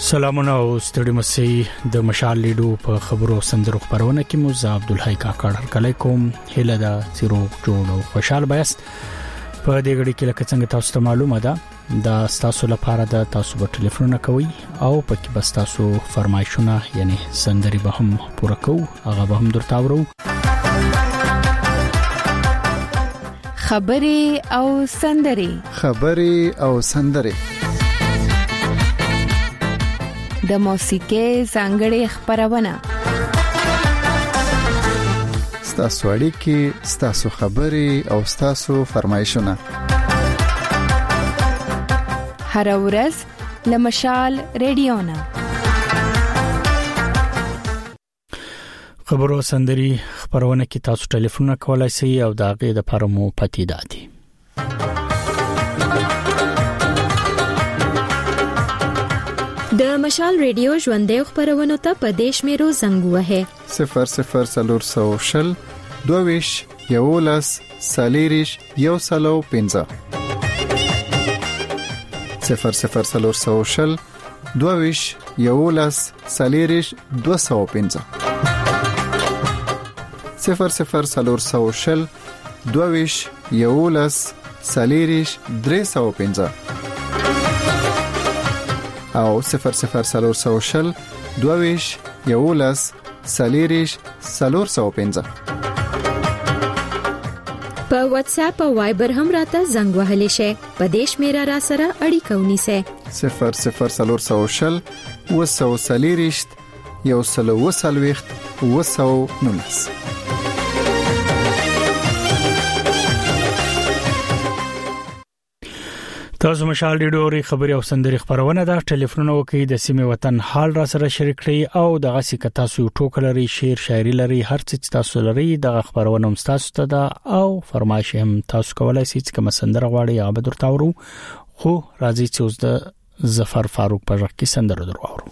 سلامونه او ستړي مسي د مشال لیډو په خبرو سندرو خبرونه کې مو زه عبدالحی کاکړ هرکلی کوم. هله دا سیرو جوړ او خوشحال بایست په دې غړي کې لکه څنګه تاسو ته معلومه ده دا تاسو لپاره د تاسو په ټلیفون کوي او پکې بس تاسو فرمایشونه یعنی سندري به هم پوره کوو هغه به هم درته اورو. خبري او سندري د موسیقي څنګهړي خبرونه ستاسو اړیکې ستاسو خبري او ستاسو فرمایشونه هر ورځ لمشال ریډیونا خبرو سندري خبرونه کې تاسو ټلیفون کولای شئ او دا غي د پرمو پتی دادي. د مشال ریډیو ژوندې خبرونه ته په دیش میرو زنګ وه 00 22 یولس سالیریش یو سلو پنځه 00 22 یولس سالیریش 205 00 22 یولس سالیریش 305 او 00 22 یولس سالیریش 405 په واتس اپ او وایبر هم راته زنګ وهلی شي په دیش میرا را سره اړیکه ونیسه 00 وسو سالیریش یو سلو وسلويخت وسو نونس. تاسو مشال ډیډوري خبري او سندري خبرونه دا ټلیفون وکي د سیمه وطن حال را سره شریک کړئ او دغه سکه تاسو ټوکلري شعر شاعري لري هر څه تاسو لري دغه خبرونه هم تاسو ته دا او فرمایش هم تاسو کولای شئ چې کوم سندره غواړئ یا به درته ورو خو راځي چې اوس د ظفر فاروق په ځکه سندره درو اورو.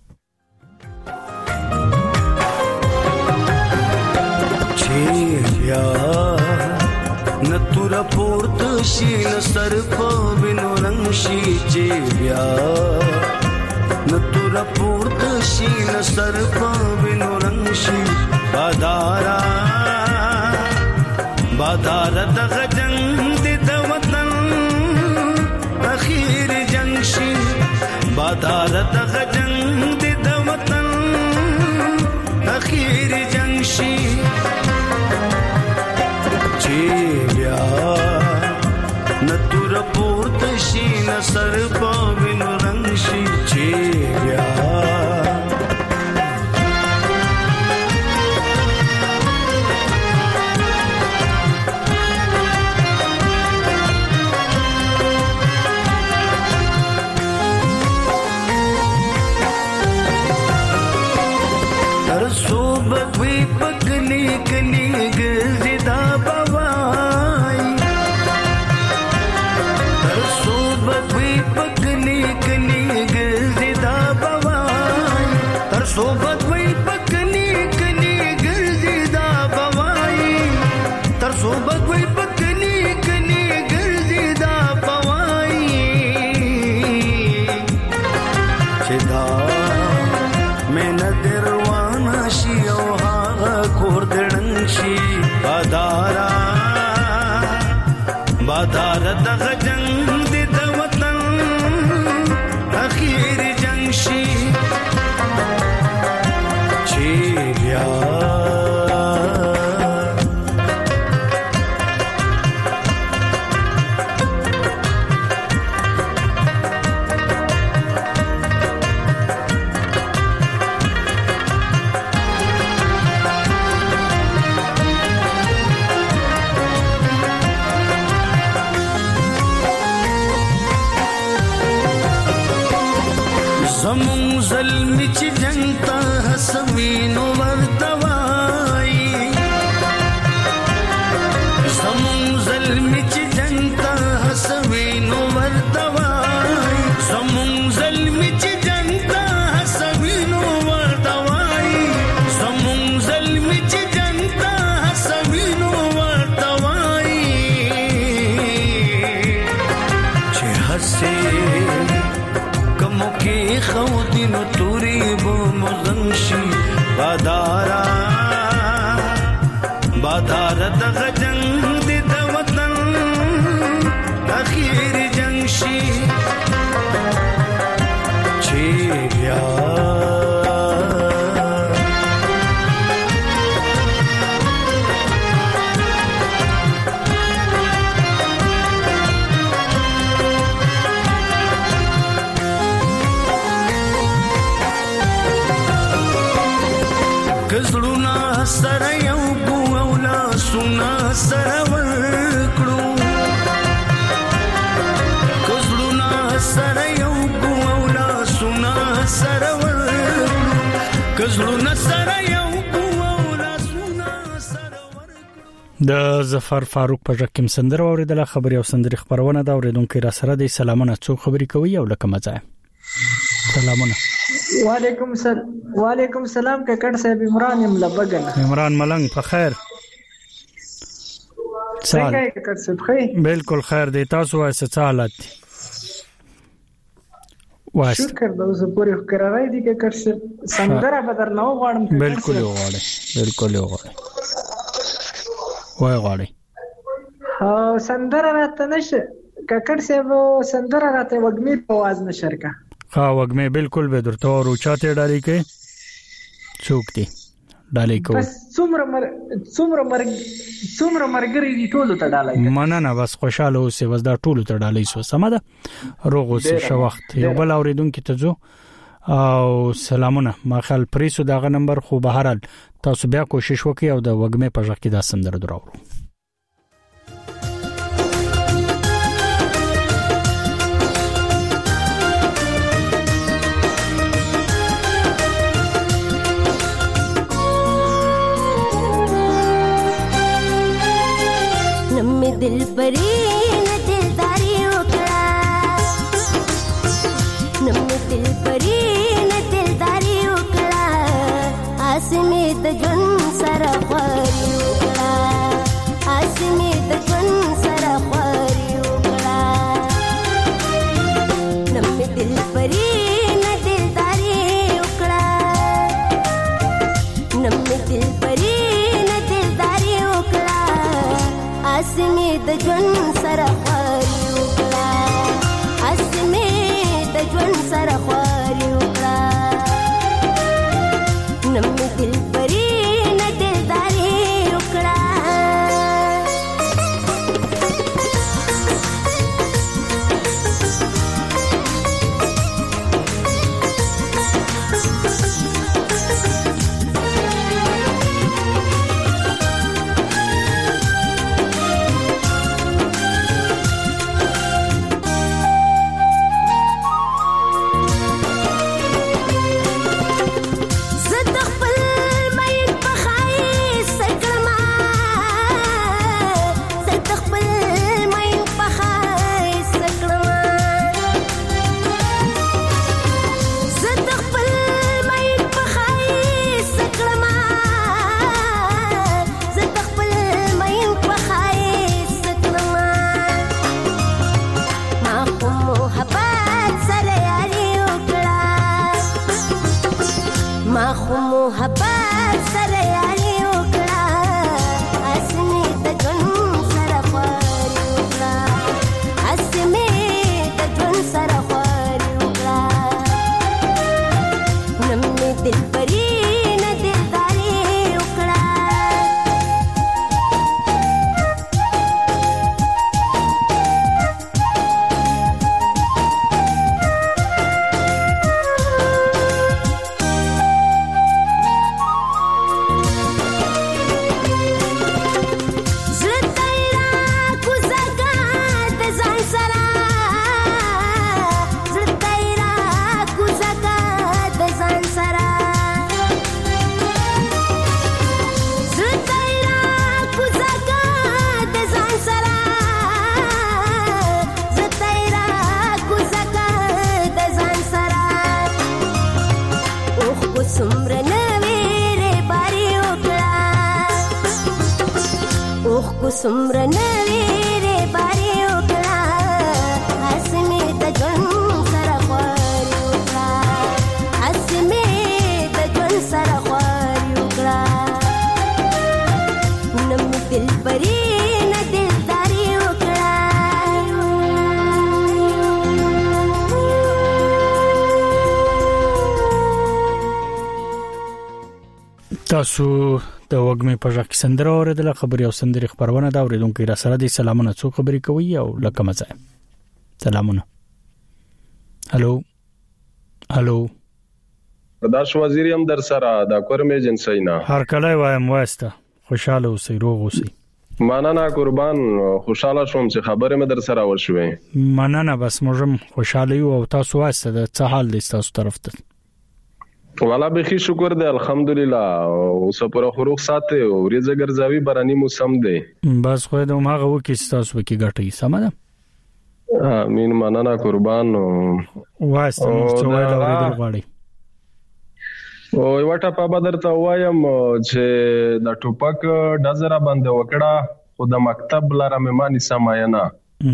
نتورا پورت شین سر په وینو رنگ شي چې بیا نتورا پورت شین سر په وینو رنگ شي بادارا دغه جنگ د وطن اخیر جنگ شي بادارا دغه جنگ د وطن اخیر جنگ شي نتور پورت شي نصر پاوینو رنگ شي چې بیا تر صوبت وی پکلی کلی گزیدا صوبت وی پکنی کنی گرزی دا بوائی تر صوبت وی پکنی کنی گرزی دا بوائی چدا میں ندروانا شی او هاغا کوردنن شی بادارا دغ جنگ د وطن اخیر جنگ شی زمون ظلمی چی جنگتا حسوینو وردوائی زمون ظلمی چی جنگتا حسوینو وردوائی زمون ظلمی چی جنگتا حسوینو وردوائی زمون ظلمی چی جنگتا حسوینو وردوائی چی حسی کمو کی خودی وینو توري بو مغنشي بادار دغه جنگ د وطن اخیر جنگ شي چې بیا کزړونا سره یو ګوولا سونا سره ورکړو کزړونا سره یو ګوولا سونا سره ورکړو کزړونا سره یو ګوولا سونا سره ورکړو د ظفر فاروق په ژکم سندره اوریدله خبري او سندري خبرونه دا اوریدونکو را سره د سلامونه څو خبري کوي او لکه مزه سلامونه وعلیکم السلام ککړ صاحب عمران ملبګن عمران ملنګ په خیر څنګه ککړ صاحب خیر بالکل خیر دی تاسو وایسه څه حالت واسه شکر د اوسه پوری قرارای دي ککړ صاحب سندره بدر نو غواړم بالکل وغواړي وای غواړي ها سندره راته نشه ککړ صاحب سندره راته وګمیر په आवाज نشرکا ها وګمه بالکل به درته ورو چاته ډالې کې څوک دی ډالې کو بس څومره مرګري دي ټولو ته ډالې مننه بس خوشاله اوسې بس دا ټولو ته ډالې سو سم ده روغ اوسې شو وخت یو بل اوریدونکو ته جو او سلامونه ما خل پریسو دغه نمبر خو به هرال تاسو بیا کوشش وکړئ او د وګمه په ځکه دا سندره دراوړو दिल परी न दिलदारी उकड़ा नम्मे दिल परी न दिलदारी उकड़ा आसमे त जन सरा ख्वारी उकड़ा आसमे त जन सरा ख्वारी उकड़ा नम्मे दिल परी न दिलदारी उकड़ा नम्मे दिल परी न दिलदारी उकड़ा आसमे د ژوند سره خواري وکړه اسمه د ژوند سره خواري وکړه نمې دل پرې نه دلداري وکړه سمره نویره باری وکړه اسمه د ژوند سره خواري وکړه تاسو د وګمې په ځکه سندره اوریدله خبري او سندري خبرونه دا اوریدونکو را سره د سلامونه څو خبري کوي او لکه مزه سلامونه هالو پرداش وزیر هم در سره د کورم ایجنسی نه هر کله وایم واسطه خوشاله اوسئ روغ اوسئ مننه قربان خوشاله شوم چې خبره مې در سره وشوې مننه بس موږ خوشاله یو او تاسو واسطه د څه حال دی تاسو طرف ته والا بخي شکر دی الحمدلله او سپره خروخ ساته او ریزه ګرځاوي باراني موسم دی بس خو د ماغه وکی تاسو وکي ګټي سم ده امين مننه قربان واسطه څو وایي دا غواړي او وټه په بدر ته وایم چې د ټوپک ډزره باندې وکړه خو د مکتب لاره مې مانی سماینا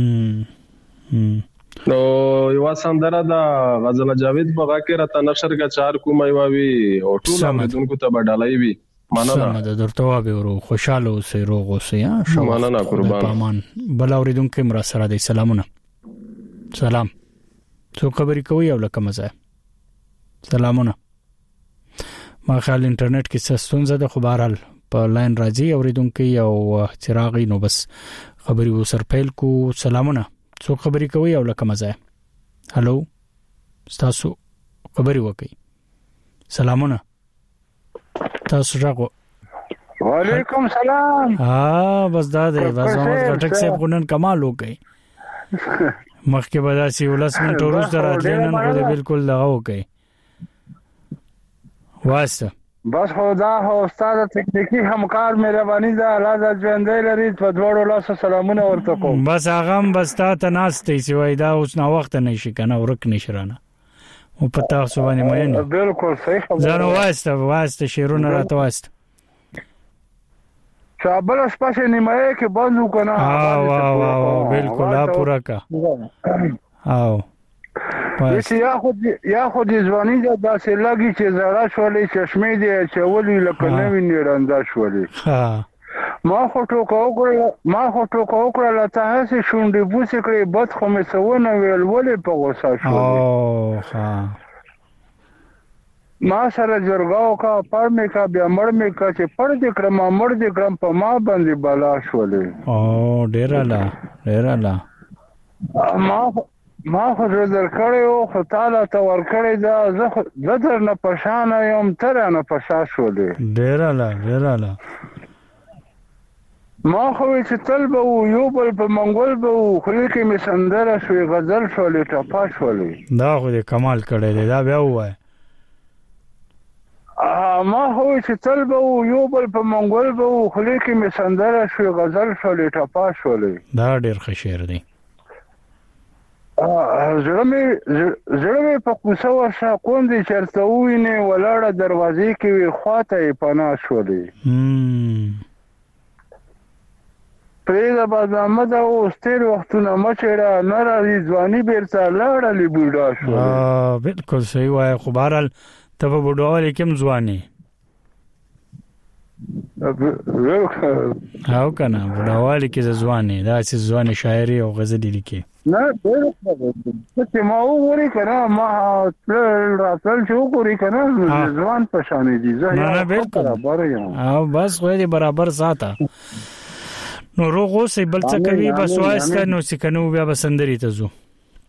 نو یو سندره د غزل جاوید په غاکه راته نشر کا چار کومای وی او ټول اوریدونکو ته بدلای وی مننه سمه درته وابه ورو خوشاله اوسئ روغ اوسئ مننه قربان پامان بل اوریدونکو مر سره د سلامونه سلام څو خبري کوي او لکه مزه سلامونه ما خیال انټرنیټ کې سستون زده خو بهرحال په لاین راځي اوریدونکو او چراغي نو بس خبري وسر پیل کو سلامونه څو خبري کوي او لکه مزه هالو تاسو خبري وکي سلامونه تاسو راغو وعلیکم سلام بس دا دی بس موږ غټک سه غونن کمال وکي مخکې بداسي ولس من ټورس دراتلنن خو دې بالکل دغه وکي واسه بس خدا هو استاد تکنیکی همکار مهرباني ده الله د ژوندۍ لري په دوړو لاسو سلامونه ورته کوم بس هغه بس تا ته ناشته سی وای دا اوس نو وخت نه شي کنه ورک نشرانه او پتا سو باندې مې بالکل صحیح خبره زنه واسطه شیرونه راته واسطه شابل شپه نیمه کې بندو کنه واو بالکل پورا کا او یا خود ځواني دا سه لګي چې زړه شولې چشمې دي چې ولي لکه نوې نړنده شولې ما خو ټوکو وکړه لته هسه شونډې بوسې کړې بد خو مې سونه ویل ولې په غوسه شولې ما سره جرګاو کا پر مې کا بیا مړ مې کا چې پر دې کړم په ما باندې بالا شولې ډیر لا ما خو در کړیو خو تعالی ته ور کړی دا زه در نه پشان یم تر نه پشا شولې ډیر لا ما خو چې تل به یو بل په منګول به خو کې می سندره شوې غزل شولې ټپا شولې دا خو دې کمال کړی دی دا بیا وای ما خو چې تل به یو بل په منګول به خو کې می سندره شوې غزل شولې ټپا شولې دا ډیر ښه شعر دی زړه مې په کوڅه ورشه کوندې چرته وینې ولاړه دروازې کې وي خواته یې پناه شولې پرېږده بادنامه ده اوس تېر وختونه مه چېړه نه راځي ځواني بېرته لاړلې بوډا شولې بالکل صحیح وایه خو بهرحال ته په بوډاوالي کې هم ځوانې او که نه بوډاوالي کې زه ځوانې داسې ځوانې شاعري او غزلې لیکې نه چې ما وګوري کنه ما راتل چې وګوري کنه ځوان په شان دي نه بالکل او بس خو دې برابر ساته نو روغ اوسئ بل څه کوي بس واسطه نو سکنو بیا بسندري ته ځو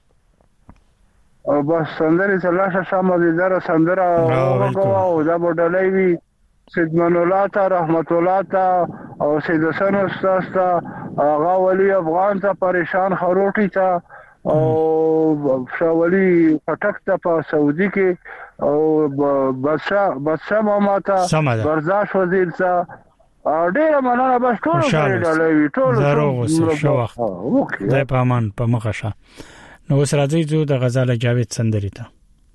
او بس سندري ته لاشه شامل دي در سندره او دا بډلای وي سید منولا ته رحمت الله ته او سید حسن استاد ته آغا ولی افغان ته پریشان خروټی ته او شاولی پټک ته په سعودي کې او بادشاہ ماما ته برزاش وزیر ته ډېر مننه بس ټول ډلوي ټول زه شو وخت زه په امان په مخه شه نو اوس راځي جو د غزل جاوید سندري ته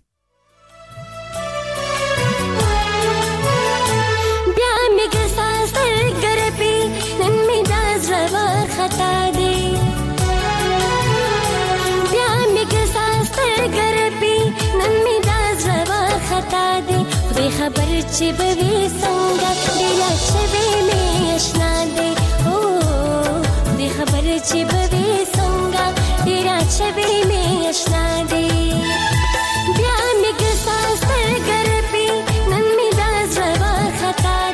خبر چې به وي څنګه ډېره شوې مې اشنا دی دې خبر چې به وي څنګه ډېره شوې مې اشنا دی بیا مې ګسا سترګر پی نن مې دا زړه خطا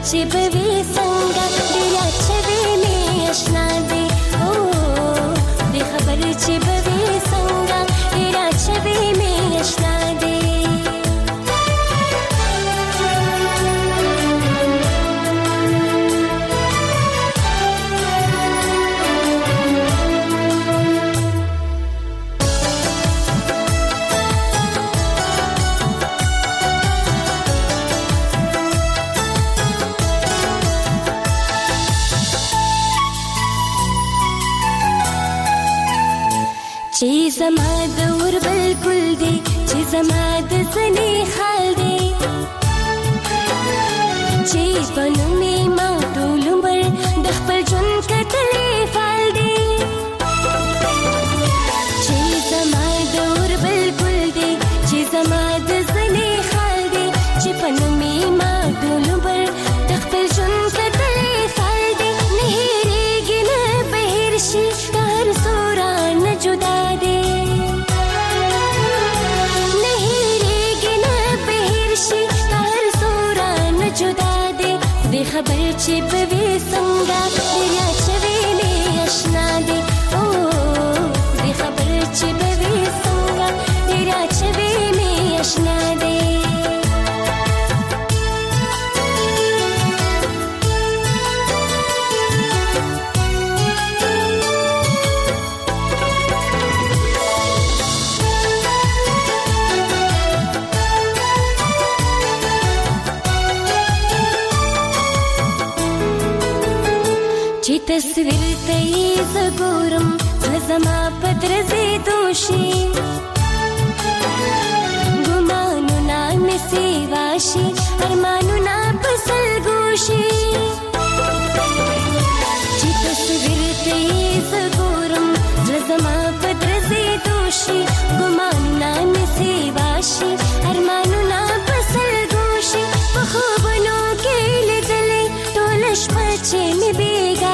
چې بوي څنګه ډېر چې مې آشنا دی او دې خبر چې بوي څنګه ډېر چې مې آشنا دی چې زما د ور بالکل دی چې زما د زنی خال دی چې بنو می ما ټول عمر د خپل ژوند کتلې فال دی چې زما د ور بالکل دی چې زما د زنی خال دی چې بنو می ما ټول عمر د خپل ژوند کتلې فال دی نه هېرېږي نه بهر شي هر سورا نه جدا خبر چې بوي څنګه ډېر چې مې آشنا دی او دې خبر چې بوي څنګه ډېر چې مې آشنا دی تصویر ته یې زګورم زما پدرځې دوشي ګمانونه مې سیوا شي ارمانونه په سلګو شي چې تصویر ته یې زګورم زما پدرځې دوشي ګمانونه مې سیوا شي ارمانونه په سلګو شي په خوبونو کې لیدلې ټول شپه چې مې بیګا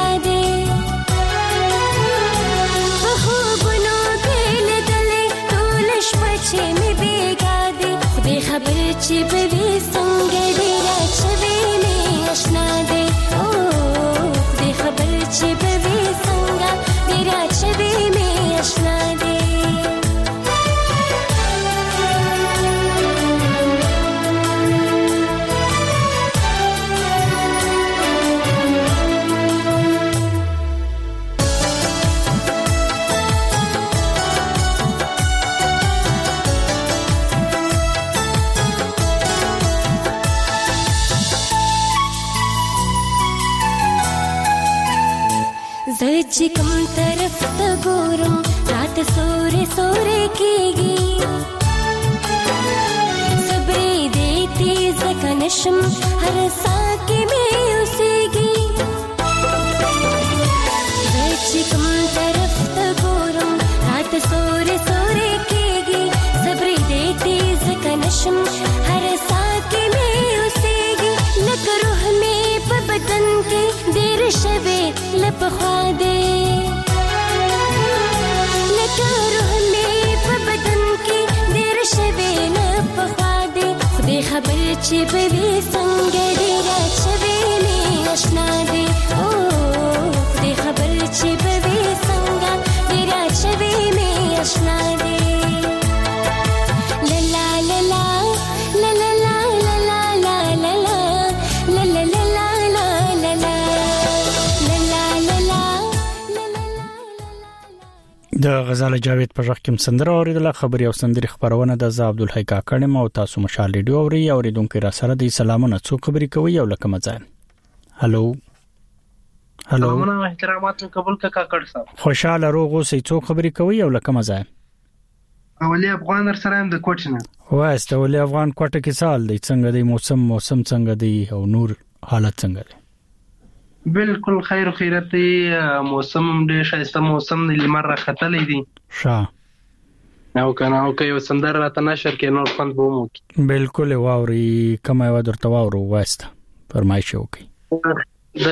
خبر چې بوي څنګه ډېر چې مې آشنا دی او دې خبر چې بوي څنګه ډېر چې مې آشنا دی چې کوم طرف ته ګورم رات سورې سورې کېږي صبرې دې تیز کنشم هر ساه کې مې اوسېږي چې کوم طرف ته ګورم رات سورې سورې کېږي صبرې دې تیز کنشم هر ساه کې مې اوسېږي لکه روح مې په بدن کې ډېر شوې لپخوا دې لکه روح مې په بدن کې ډېر شوې لپخوا دې خدای خبر چې بوي څنګه ډېر چې مې آشنا دې او خدای خبر چې بوي څنګه ډېر چې مې آشنا دې لا لا لا لا لا لا لا لا لا لا لا لا لا د غزاله جاوید په ژغ کې سندره اوریدله خبري او سندري خبرونه د زاب عبدالحی کاکړم او تاسو مشال ریډیو اوري اوریدونکو را سره د سلامونه څو خبري کوي او لکه مزه هالو هالو سلامونه احترامات قبول کاکړ صاحب خوشاله روغ اوسې څو خبري کوي او لکه مزه اولی افغان سره هم د کوټنه وایست اولی افغان کوټه کې سال دی څنګه دی موسم څنګه دی او نور حالت څنګه دی بالکل خیر و خیرت دی موسم ډېر ښایسته موسم دی لمر راختلی دی ښه او کنه او که یو سندره راته نشر کې نور خوند به ومو بالکل واوري کومه یو درته واورو وایست فرمایش وکړي د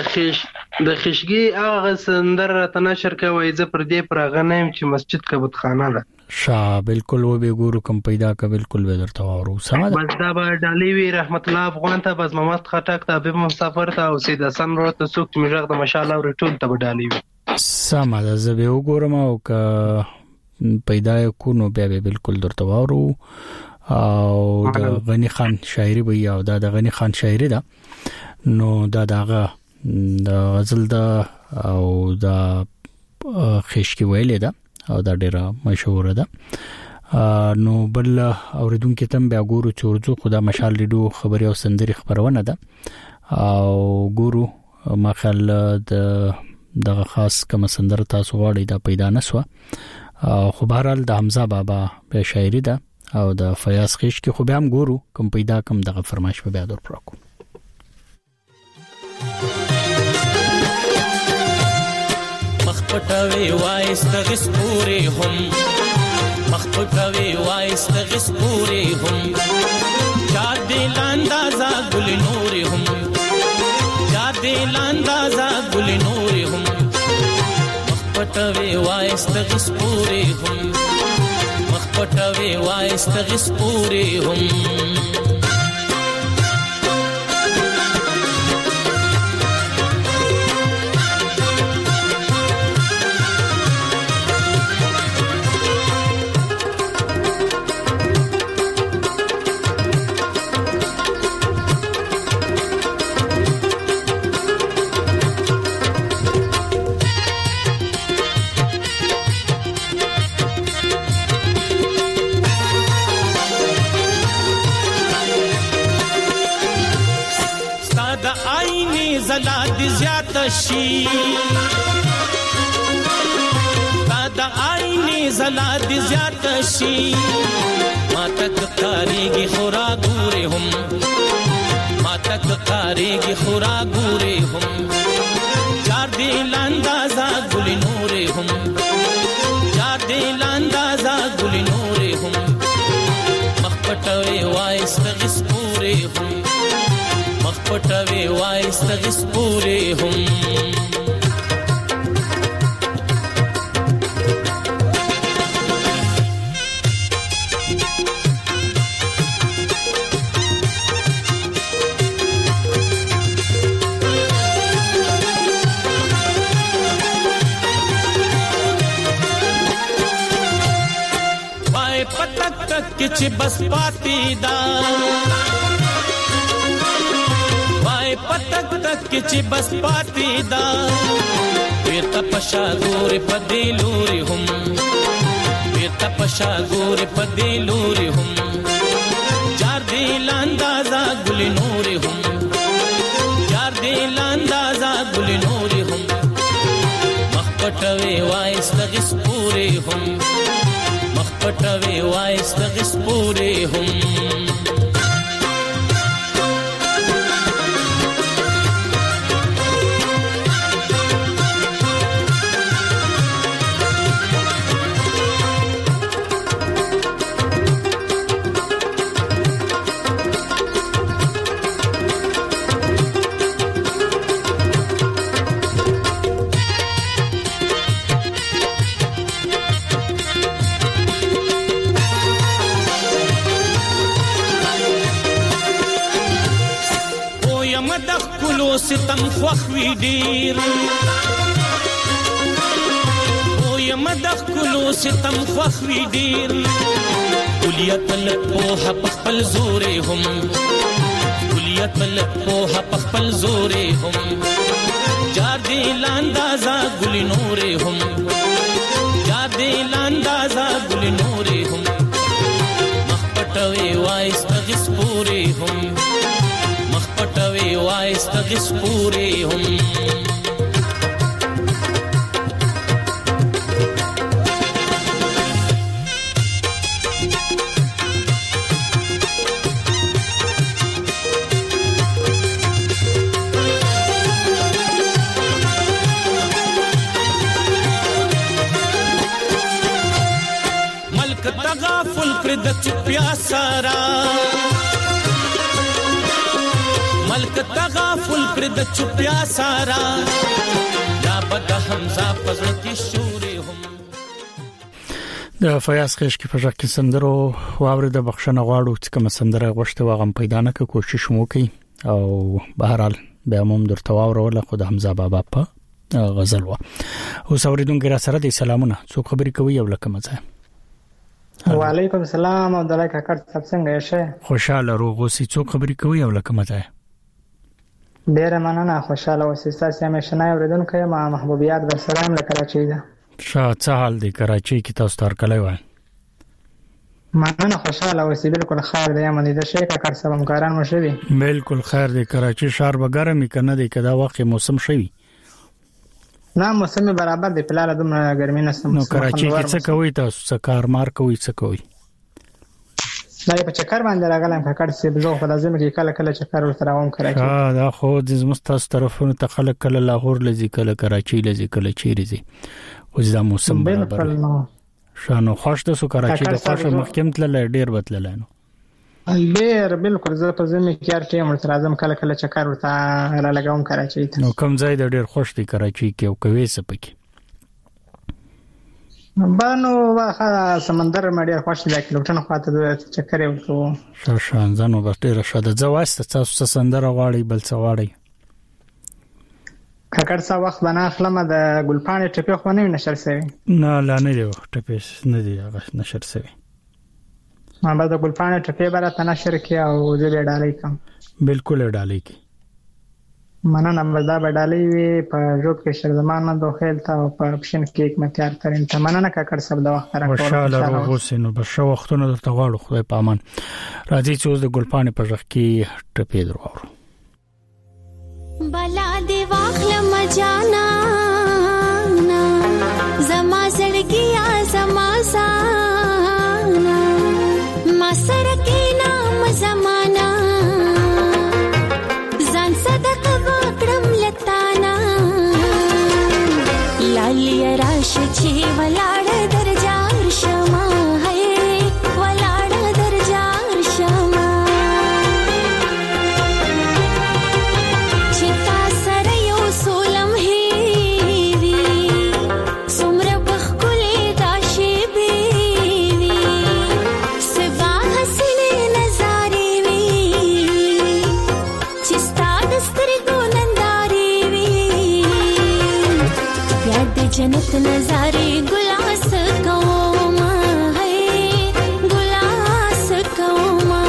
خشګي هغه سندره راته نشر کوي زه پر دې پر هغه نیم چې مسجد کبوت خانه ده شاه بالکل و به ګورو کوم پیدا کا بالکل به درته وارو سمه بس دا به ډالۍ وي رحمت الله افغان ته بس محمد خټک ته به مسافر ته او سید حسن ورو ته څوک چې مجاغ د مشال او ټول ته به ډالۍ وي سمه ده زه به وګورم او که پیدا کو نو بیا به بالکل درته وارو او د غنی خان شاعری به یا د غنی خان شاعری ده نو دا دغه د غزل ده او د خشکی ویلې ده او دا ډیره مشهور ده نو بل اوریدونکو تم بیا ګورو چورځو خدا مشال لیدو خبري او سندري خبرونه ده او ګورو مخال د خاص کوم سندر تاسو غواړئ دا پیدا نسوه خو بهرال د حمزه بابا په شاعری ده او د فیاض خشکی خو به هم ګورو کوم پیدا کوم دغه فرمایش به بیا در پراکو مخپټوي وایست غسپوري هم مخپټوي وایست غسپوري هم چا دل اندازا ګل نور هم چا دل اندازا ګل نور هم مخپټوي وایست غسپوري هم مخپټوي وایست غسپوري هم زلا د زیات شي دا عیني زلا د زیات شي ما تک کاریږي خورا ګوري هم ما تک کاریږي خورا ګوري هم چار دی لاندازا ګل نور هم چار دی لاندازا ګل نور هم مخپټوي وایست غسپوري هم مخپټوي وایست غسپوري هم وای پتک چې بس پاتې دا پتک تک چې بس پاتې دا بیرته پشا ګور پدې لوري هم بیرته پشا ګور پدې لوري هم چار دې لاندازا ګل نور هم چار دې لاندازا ګل نور هم مخپټوي وایست غسپوري هم مخپټوي وایست غسپوري هم ستم خوخوي ډیر او یم د کلو ستم خوخوي ډیر کلیت لپوه پخپل زوري هم کلیت لپوه پخپل زوري هم جار دی لاندازا ګل نور هم جار دی لاندازا ګل نور هم مخپټوي وایست غسپوري هم مخپټوي وایست غسپوري هم ملک تغافل پر د چپیا سارا ملک تغافل پر د چپیا سارا یا بد حمزه پزړه کی شوري هم د فیاض خیش کې په ځکه سندرو واوري د بخښنه غواړو چې کوم سندره غوښته واغم پیدا نه کوي کوشش مو کوي او بهرحال به موږ درته واورول خو د حمزه بابا په غزل وا او اوریدونکو را سره د سلامونه څو خبرې کوي او لکه مزه وعلیکم السلام او دلای کاکړ تاسو څنګه یې خوشاله روغ اوسې څو خبرې کوي او لکه مزه ډیره مننه خوشاله اوسې تاسو هم شنه اوریدونکو ما محبوبیات در سلام له کراچۍ ده څه حال دی کراچۍ کې تاسو تر کله وای مننه خوشاله اوسې بالکل خیر دی امنه ده شي کاکړ صاحب همکاران مو شوي بالکل خیر دی کراچۍ ښار بګرمي کنه دی کدا وخت موسم شوي نه موسم برابر دی په لاره دومره ګرمي نه سم نو کراچۍ کې څه کوي تاسو څه کارمار کوي څه کوي دا په چکر باندې راغلم کاکړ صاحب زه خو لازم کې کله کله چکر ورته راوم کراچۍ دا خو د مستاس طرفونو ته خلک کله لاهور لذي کله کراچۍ لذي کله چیرې زی او دا موسم برابر شانو خوش د سو کراچۍ د خوش محکم تل ډیر بدلل نو ډیر بالکل زه په زمي کې هر ټیم ورته راځم کله کله چکر ورته را لګوم کراچۍ ته نو کوم ځای د ډیر خوش دی کراچۍ کې او کوي څه پکې بانو واخا سمندر مډیر خوش دی کلوټن خواته د چکر ورته شان ځانو به ډیر شاده ځواسته تاسو سندر غواړي بل څه غواړي کاکړ صاحب وخت بنا خلم د ګلپانې ټپي خو نه نشر سوي نه لا نه دی ټپي نه دی هغه نشر سوي ما به د ګلپانې ټپي برته نشر کی او زه ډالۍ کوم بالکل ډالۍ کی مننه مزدا بدالې وی په جوب کې شرزمانه دوخیل تا په اپشن کې متیار ترين ته مننه کاکړ صاحب د وخت راکړو خوشاله روغوسینو به شو وختونه درته غواړو خدای پامان راځي چې اوس د ګلپانې په ځخ کې ټپي درو بلا دی واخل مجانا زما زړګیا زما زانا ما سره کې نام زمانہ ځان صدقه وکړم لتانا لالی راش چې ولاړ درجار شما هي ولاړ درجار شما जन्नत नजारे गुलास कौमा है गुलास कौमा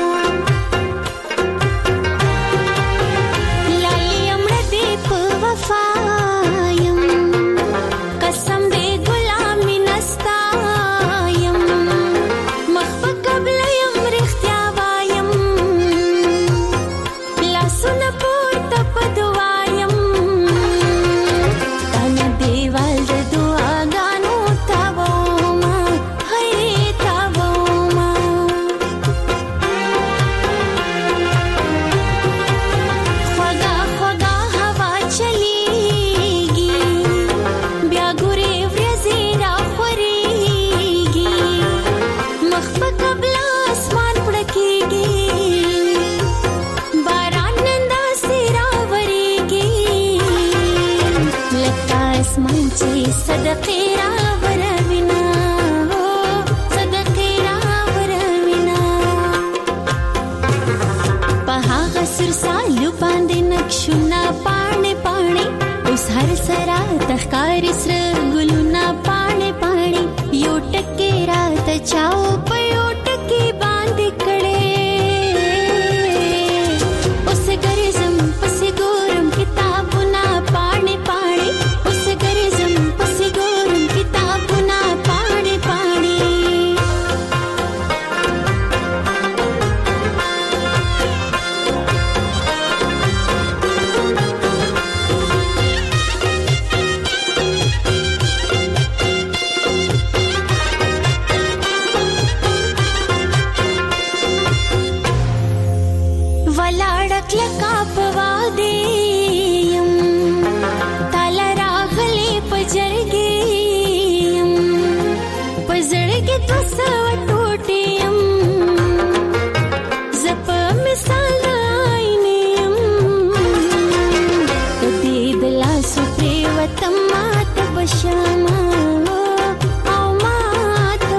लाई अमर दीप वफायम कसम दे गुलामी नस्तायम मखब قبل يم رختیاوایم لا سن پورت پدوایم صدقې را وروینا صدقې را وروینا په هغه سر سالو باندې نقشونه پاڼې پاڼې اوس هر سرا تخکار سر ګلونه پاڼې پاڼې یو ټکې را ته چاو په یو ټکې باندې کړې اوس ګرځم پس ګورم کتابونه پاڼې پاڼې اوس ګرځم شما او مات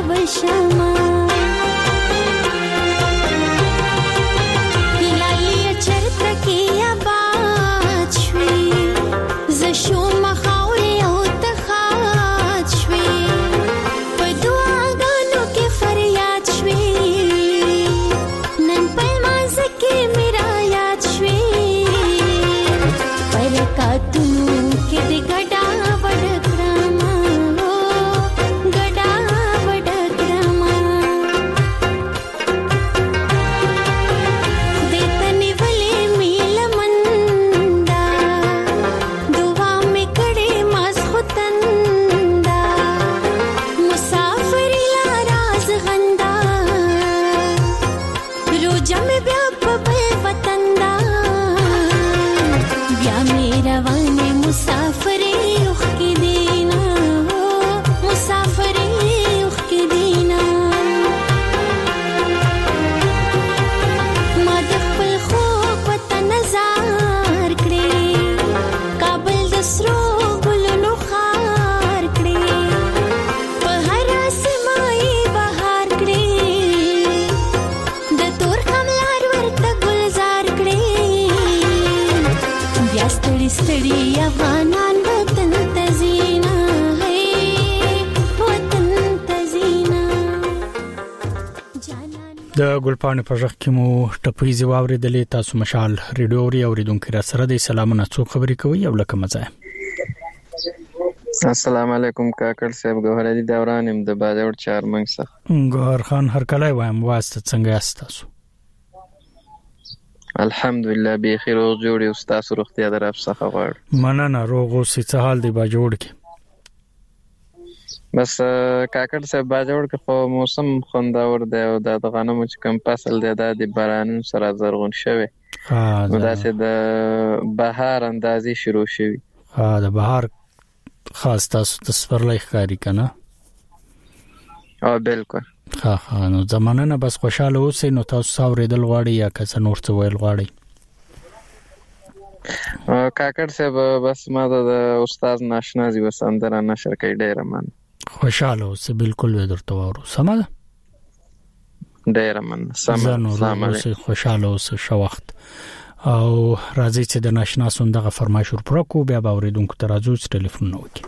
روجه مې بیا په بل وطن دا بیا مې روانې مسافرې اوښکې دینا مسافرې اوښکې دینا ما د خپل خوږ وطن نظر کړې کابل د سرو ګلونو ښار کړې په هره سیمه یې بهار کړې د تور خملار ورته ګلزار کړې بیا ستړي ستړي افغانان وطن ته ځینا وطن ته ځینا د ګلپاڼې په غږ کې مو ټپیزې واورېدلې. تاسو مشال ریډیو اوري اوریدونکو را سره د سلامونه څو خبرې کوي او لکه مزه. السلام علیکم کاکړ صاحب ګوهر علي دوران يم د باجوړ چارمنګ څخه. ګوهر خان هرکلی وایم واسطه څنګه یاست تاسو؟ الحمدلله بخیر او جوړ یو تاسو روغتیا درف څخه غواړم. مننه روغ اوسې. څه حال دی باجوړ کې؟ بس کاکړ صاحب باجوړ کې خو موسم خوندور دی او د غنمو چې کوم فصل دی دا د بارانونو سره زرغون شوی. نو داسې د بهار اندازې شروع شوی. د بهار خاص تاسو د سپرلۍ ښکاري کنه؟ بالکل. نو زمانه نه بس خوشاله اوسئ. نو تاسو اوریدل غواړئ یا که نور څه ویل غواړئ؟ کاکړ صاحب بس ما د استاد ناشنا زی وسندره نشر کوي ډیر من خوشاله اوسئ. بالکل و درته وورو سم ده ډیر من سلام علیکم. خوشاله اوسئ شو وخت او راځي چې د ناشنا سندغه فرمایش ورپره کو بیا به اوریدونکو ته راځو چې ټلیفون نو وکړي.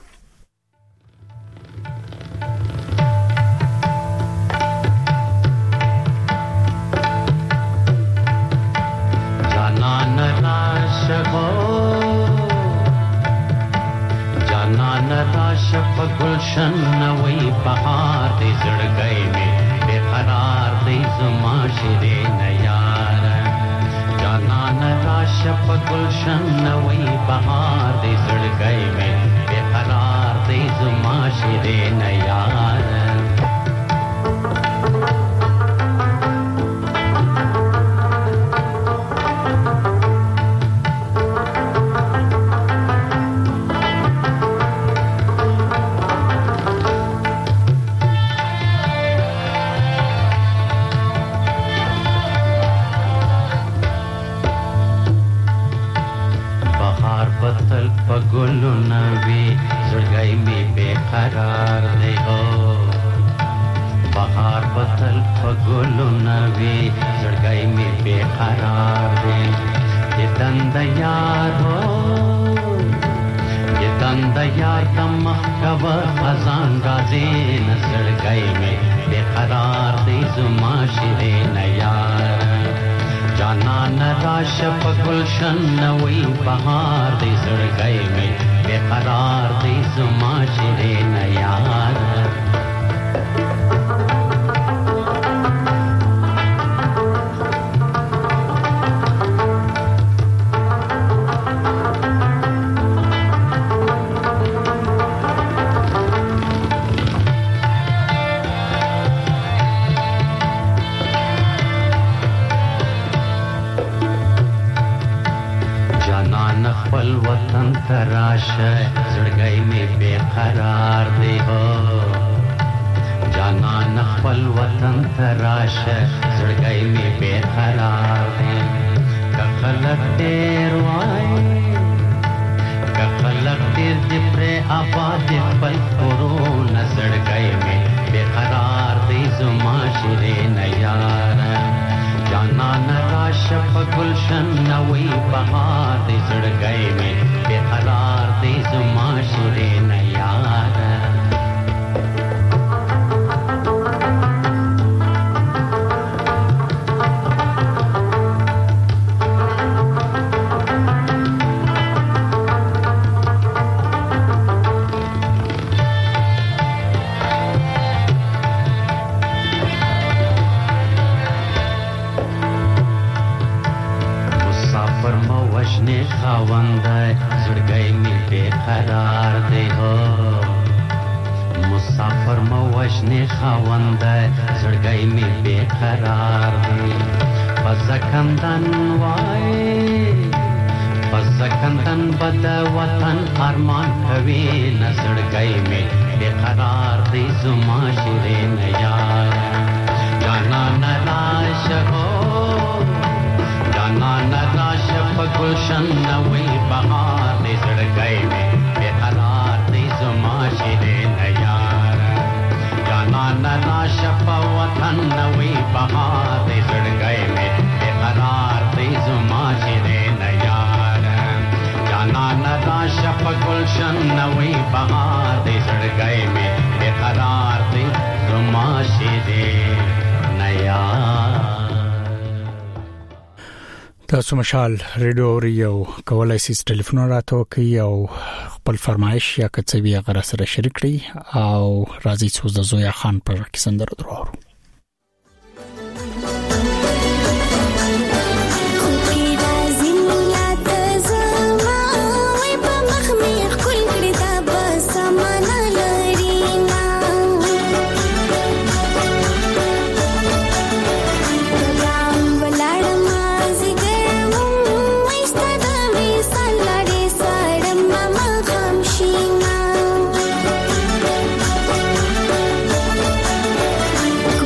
جانان راشق گلشن نوی بہار دی زڑگئی میں بے قرار دی زما شیرین یار. جانان راشق گلشن نوی بہار دی زڑگئی میں بے قرار دی زما شیرین یار. گلو نوی زڑگئی میں بے قرار دے ہو. بہار پتل گلو نوی زڑگئی میں بے قرار دے. یہ دند یار ہو یہ دند یار دم خبر خزان گازے نہ زڑگئی میں بے قرار دے زما شیرین یار. جانان راشق گلشن نوی بہار دی زڑگئی میں بے قرار دی زما شیرین یار. وطن تراش زڑگئی میں بے قرار دے ہو. جانان خپل وطن تراش زڑگئی میں بے قرار دے. کخلق دیر وائے کخلق دیر جپرے آباد خپل قرون زڑگئی میں بے قرار دے زما شیرین یار. جانان راشق گلشن نوی بہار دی زڑگئی میں بے قرار دی زما شیرین یار. خاوند زڑگئی میں بے قرار دے ہو. مسافر موجنے خاوند زڑگئی میں بے قرار دے. فزکندن وای فزکندن بد وطن ارمان کوي نزړګي مې بقرار دې زما شیرین یار جانا نراش هو جانا نراش پګلشن نوې بهار دې زړګي مې بقرار دې زما شیرین یار جانا نراش په وطن نوې بهار دې زړګي مې بقرار دې زما شیرین یار جانا نراش په ګلشن نوې بهار دې زړګي مې بقرار دې زما شیرین یار. تاسو مشال ریډیو ریو کولای شئ ټلیفون راته کوي او خپل فرمایش یا کڅوي غره سره شریک کړئ او راځي څو د زویا خان پر کیسندر درو Could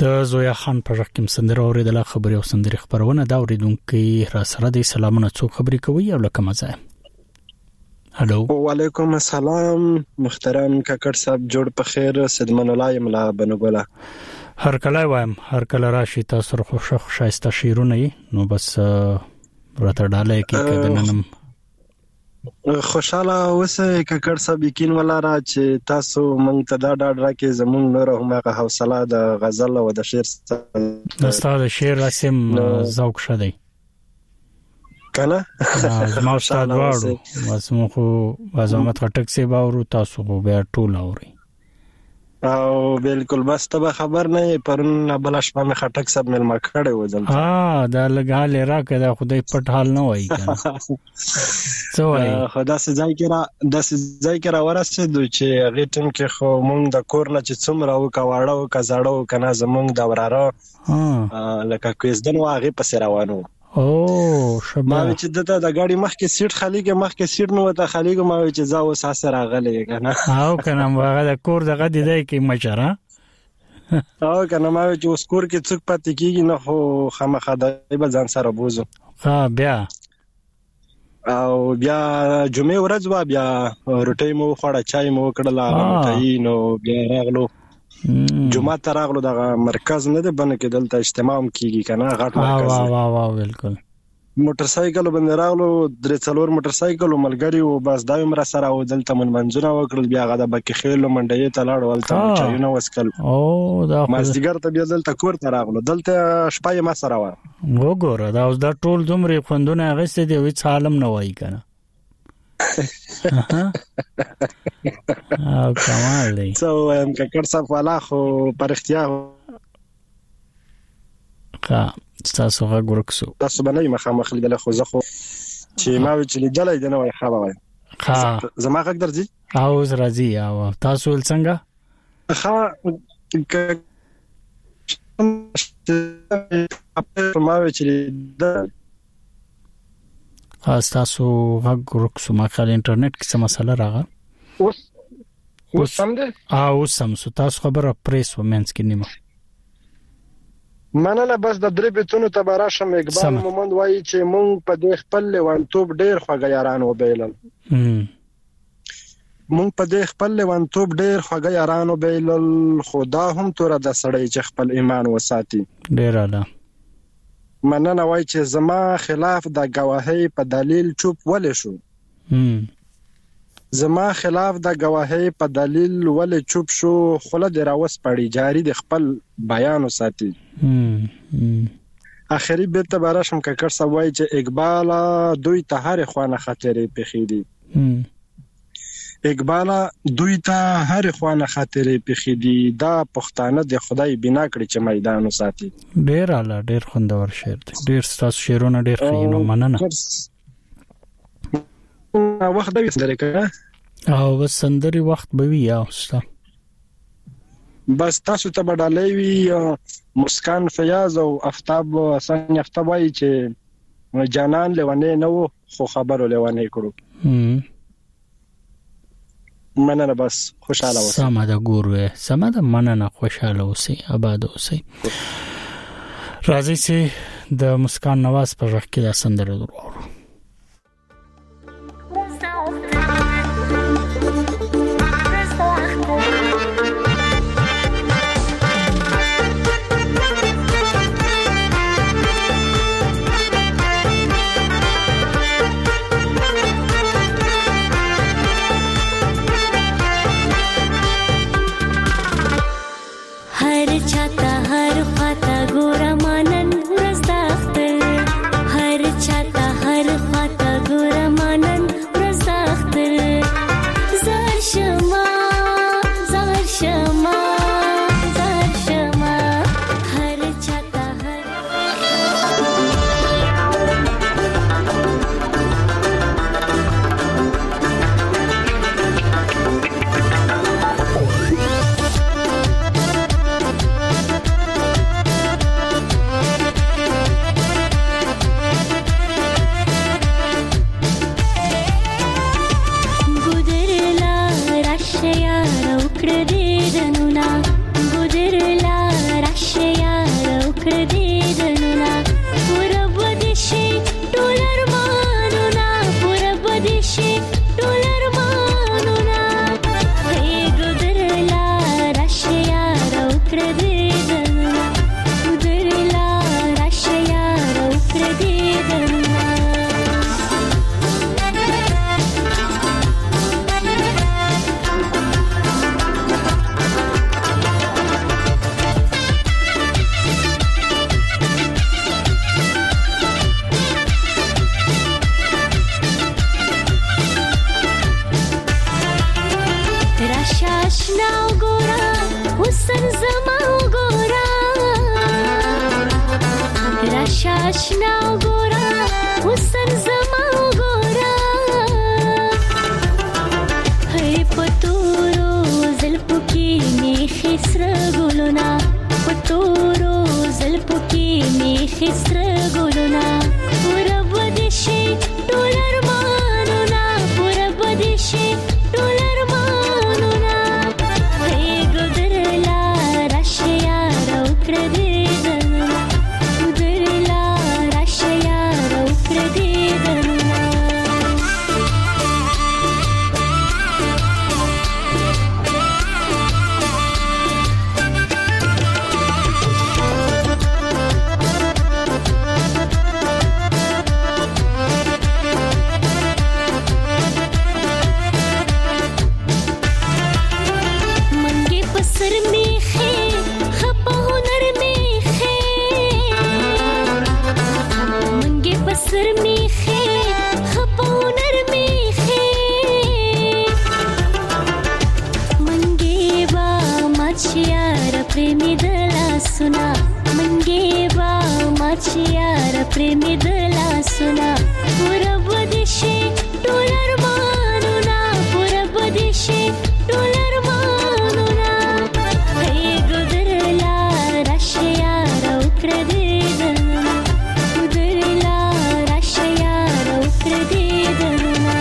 د زویا خان په رقم سندره اوریدله خبري او سندري خبرونه دا اوریدونکو را سره د سلامونه څو خبري کوي او لکه مزه. هلو وعلیکم السلام محترم کاکړ صاحب جوړ په خیر صدمن الله ملا بنګولا هر کله وایم هر کله راشي تاسو خوشخ شایسته شیرونه نو بس راته ډاله کې کدننم خوشاله اوسه کاکړ صاحب یقین ولاره چې تاسو مونږ ته دا ډاډ راکې زمونږ نور همغه حوصله د غزل او د شعر د شعر رسم ذوق شدی کنه ما استاد وارو واسمو خو وازمت خټک سی باورو تاسو خو بیا ټول اوري او بالکل بس ته خبر نه پرون بل شپه مې خټک سب مل ما کړه و دلته دا لګاله راکه دا خدای پټ حال نه وای کنه سو وای خدا سي ځای کې را ورسېدو چې هغه ټیم کې خو مونږ د کور نه چې څومره وکاوړو کزړو کنه زمونږ د وراره لکه کویزدن واغې پس روانو او شبا ما چې دته د غاډي مخکې سیټ خالی کې مخکې سیټ نو ته خالی کې ما چې زاو ساسه راغلې کنه او کنه هغه د کور دغه دی کې مچره او کنه ما چې اوس کور کې څوک پاتې کیږي نه خو خامخا د به ځان سره بوزو ها بیا او بیا جمعه ورځ وا بیا روټي مو خوړه چای مو کړل روټي نو بیا راغلو جمعه ته راغلو د مرکز نه ده بنه کې دلته اجتماع کیږي کنه غټ مرکز وا بالکل موټر سایکل باندې راغلو درې څلور موټر سایکل ملګری او بس دا عمر سره او دلته منځونه وکړل بیا غدا بکې خېلو منډې ته لاړ ولته چایونه وسکل او دا مازدیګر ته بیا دلته کور ته راغلو دلته شپه ما سره و وګوره دا اوس دا ټول دومره خوندونه غسته دی وې عالم نه وای کنه او کمال دی سو کاکړ صاحب والا خو پر اختیار تاسو غږ ورکسو تاسو باندې مخامخ لیدل خو زه خو چې ما چې لیدل دی نه وای خبره زما غږ درځي او راځي او تاسو څنګه ما چې لیدل تاسو غږ ورکسو ما خل انټرنیټ کې څه مسله راغله اوس سم ده او سم سو تاسو خبره پریس ومنس کې نیمه مننه بس د درې بیتونو ته براشم اقبال مومند وایي چې مونږ په دې خپل لیوانتوب ډېر خوږه یاران وبیلل مونږ په دې خپل لیوانتوب ډېر خوږه یاران وبیلل خدا هم تور د سړی چې خپل ایمان وساتي ډېر اعلی مننه وایي چې زما خلاف د گواهی په دلیل چوپ ولې شو زما خلاف د گواهی په دلیل ولې چوپ شو خله د راوس پړی جاری د خپل بیان وساتي اخري بیت براشم کاکړ صاحب وایي چې اقبال دوی ته هر خوانه خاطرې پخېدي اقبال دوی ته هر خوانه خاطرې پخېدي دا پښتانه د خدای بنا کړی چې میدان وساتي ډېر اعلی ډېر خوندور شعر دی ډېر تاسو شعرونه ډېر خینو مننه وخت دی سندري کړه او بس سندري وخت به وي اوستا بس تاسو ته بدلې وی مسکان فیاض او افتاب حسن افتاب وایي چې جانان لونه نو خو خبرو لونه کړو مننه بس خوشاله اوسئ سمه ده ګوره سمه ده مننه خوشاله اوسئ آباد اوسئ راځي چې د مسکان نواز پر وخت کې د سندره درو وکړه دې دننه ودرلا راشه یار وکړه دې دننه راشاشنا وګورا حسن زما وګورا راشاشنا وګورا حسن زما وګورا هي پتورو زلفو کې می خسر ګلونا پتورو زلفو کې می خسر ګلونا پورا بدشي ټول ارمانونه پورا بدشي ټول प्रेमी दला सुना मंगे बा माचियार प्रेमी दला सुना पूरब दिशे टोलर मानुना पूरब दिशे टोलर मानुना हे गुदरला राशयार उकड़ दे दना गुदरला राशयार उकड़ दे दना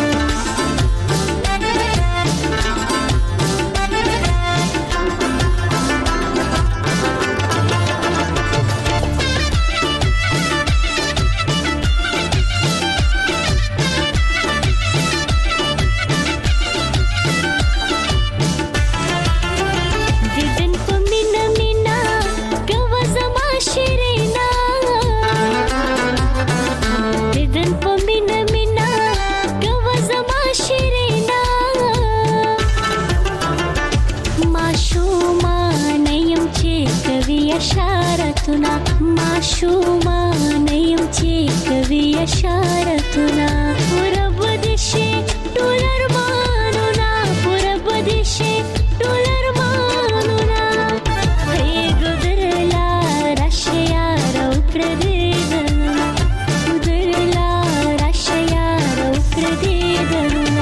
اشارتنا معشوما نیم چې کوي اشارتنا پورب دشي ټول ارمانونه پورب دشي ټول ارمانونه هي ګدرلا راشه یار وکړه دې دننه ګدرلا راشه یار وکړه دې دننه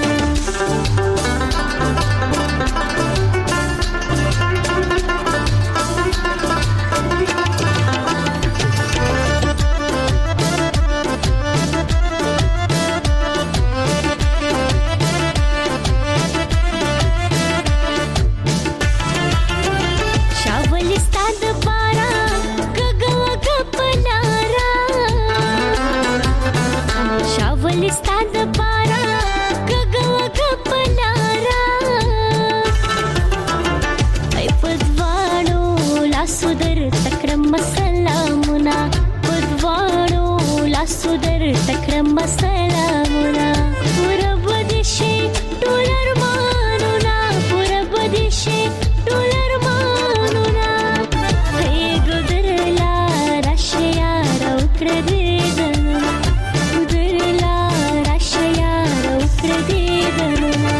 تکرم سلامونه پورب دشي ټول ارمانونه پورب دشي ټول ارمانونه هي ګدرلا راشه یار وکړه دې دننه ګدرلا راشه یار وکړه دې دننه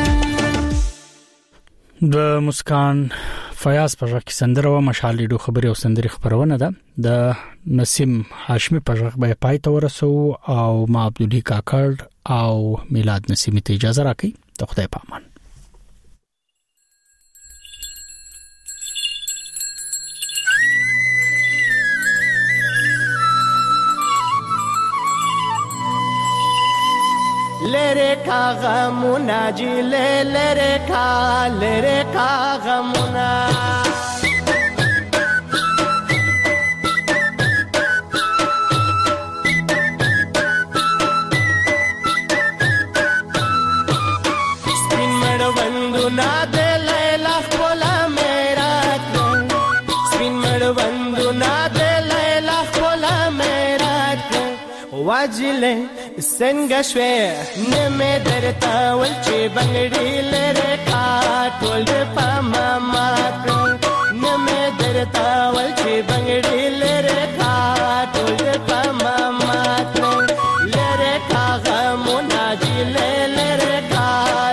د مسکان فیاض پر کې سندره و مشال لیدو خبري او سندري خبرونه ده د نسیم هاشمي پر به پای ته ورسو او ما عبدالله کاکړ او میلاد نسیمی ته اجازه راکړي ته خدای پامان لره کا غمونا جی لره کا غمونا سپین مړ وندو نا دے لیلا خپل میرا واجلې څنګه شوې نه مې درته ول چې بنګړي لره کا ټول په ماما نه مې درته ول چې بنګړي لره کا ټول په ماما لره کا غمونه دي لره کا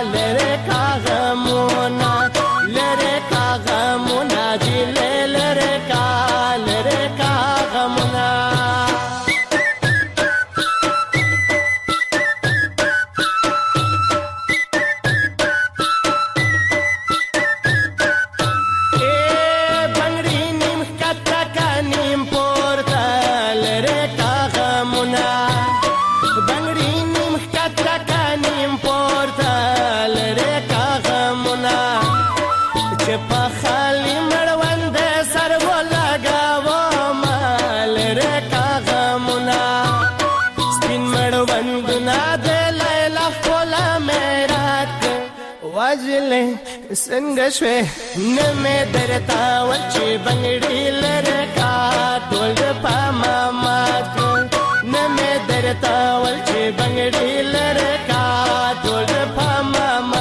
غمونه لره کا غمونه دي لره کا غمونه څنګه شوې نه مې درته ول چې بنګړي لره کا ټول په ماما نه مې درته ول چې بنګړي لره کا ټول په ماما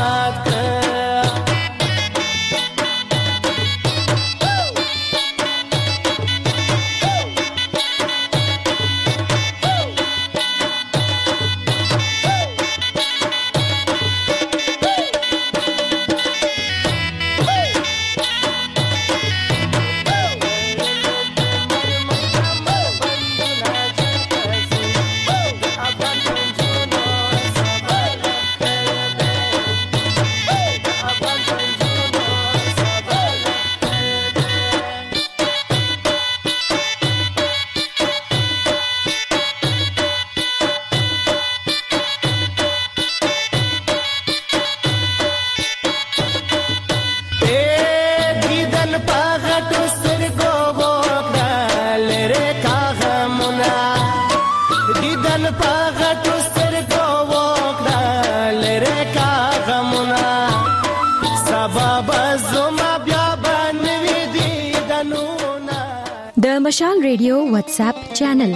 د مشال ریډیو واتس اپ چینل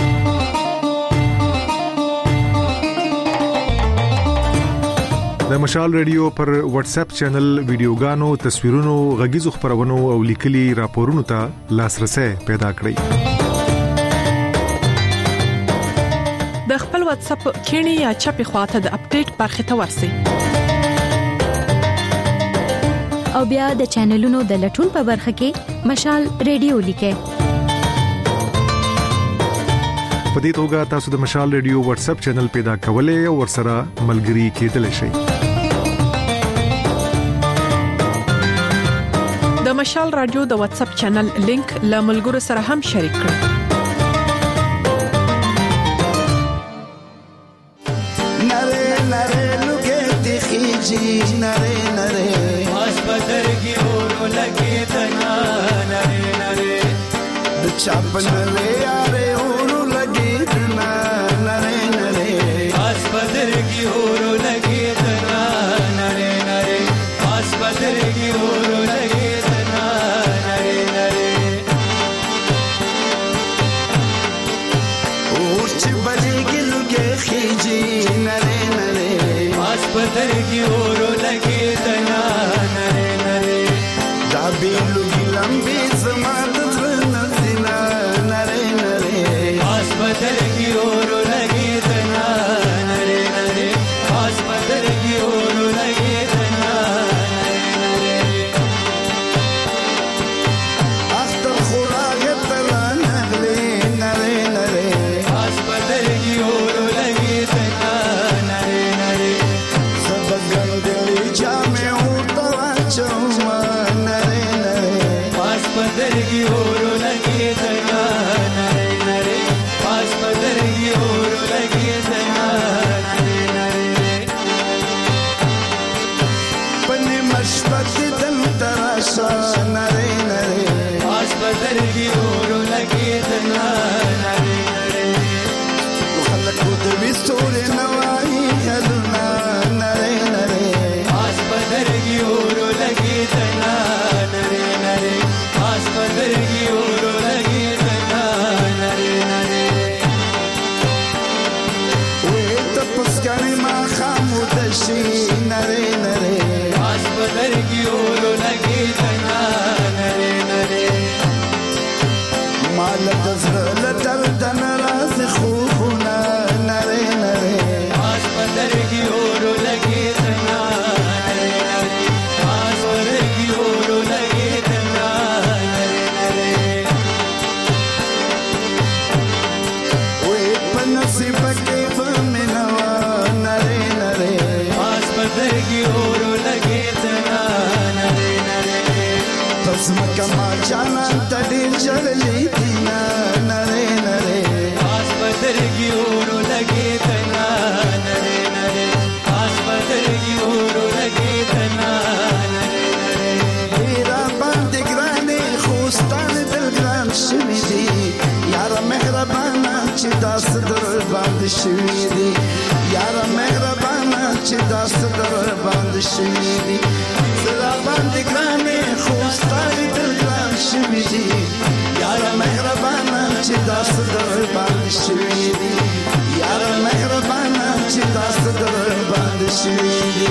د مشال ریډیو پر واتس اپ چینل ویډیوګانو، تصویرونو، غږیزو خبرونو او لیکلي راپورونو ته لاسرسي پیدا کړئ. د خپل واتس اپ کینی یا چپی خواته د اپډیټ برخه ته ورسئ. او بیا د چینلونو د لټون په برخه کې مشال ریډیو لیکئ. په دې توګه تاسو د مشال ریډیو واتس اپ چینل پیدا کولای او ورسره ملګري کېدلی شئ. د مشال رادیو د واتس اپ چینل لینک له ملګرو سره هم شریک کړئ. نره نره لوګي تخیجی نره نره بدرګي اورو لګي تنا نره نره د چاپن له یاره اورو لګي تنا نره نره اس بدرګي اورو لګي تنا نره نره اس بدرګي اورو لګي تنا نره نره اور چې بلګي لګي خيجي نره نره اس بدرګي اورو لګي تنا بیلو ګلم به زماد زنه زنا نره نره اس بدل کی اور لګی تنا نره نره اس بدل کی اور لګی تنا نره نره اختر خوراک تلا نغلی نره نره اس بدل کی اور لګی تنا نره نره سبګن دلی جامه او توا چوما بدرګي اورو لګي تنا نره نره پاس بدرګي اورو لګي تنا نره نره پنه مشبت دم تراشا نره نره پاس بدرګي اورو لګي تنا نره نره خلک د وستور نوای هلنا نره نره پاس بدرګي اورو لګي تنا نره نره بدرګي کمال جانان ته ډېر ژړلې دي نرې نرې آس بدرګي اورو لګې تنا نرې نرې آس بدرګي اورو لګې تنا نرې نرې ډېره باندې ګرانې خوستان دل ګران شوي دي یاره مهربانه چې داسې در باندې شوي دي یاره مهربانه چې داسې در باندې شوي دي زړه باندې ګرانې خوستان دل ګران شوي دي یاره مهربانه چې داسې در باندې شوي دي یاره مهربانه چې داسې در باندې شوي دي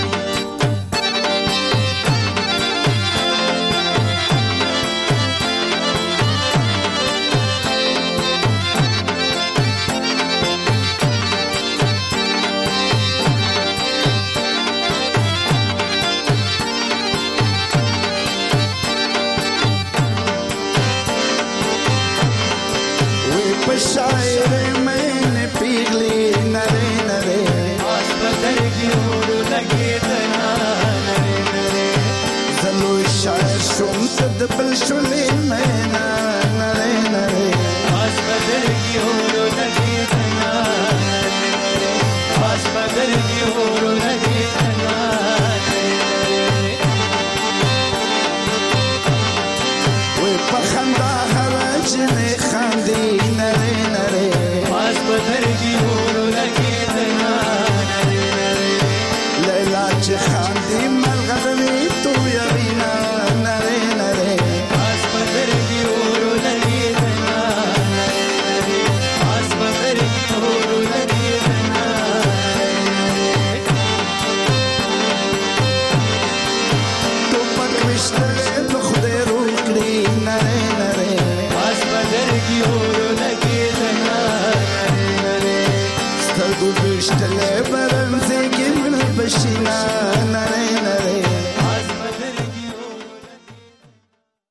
شاعر मैंने पिघली नरे नरे आस बदरगी ओरू लगे तना नरे नरे जलो शायर शुमत बल शुले मैना नरे नरे आस बदरगी ओरू लगे तना नरे नरे आस बदरगी ओरू लगे तना नरे नरे वे पखंदा हरज ने खांदी नरे नरे आस बदरगी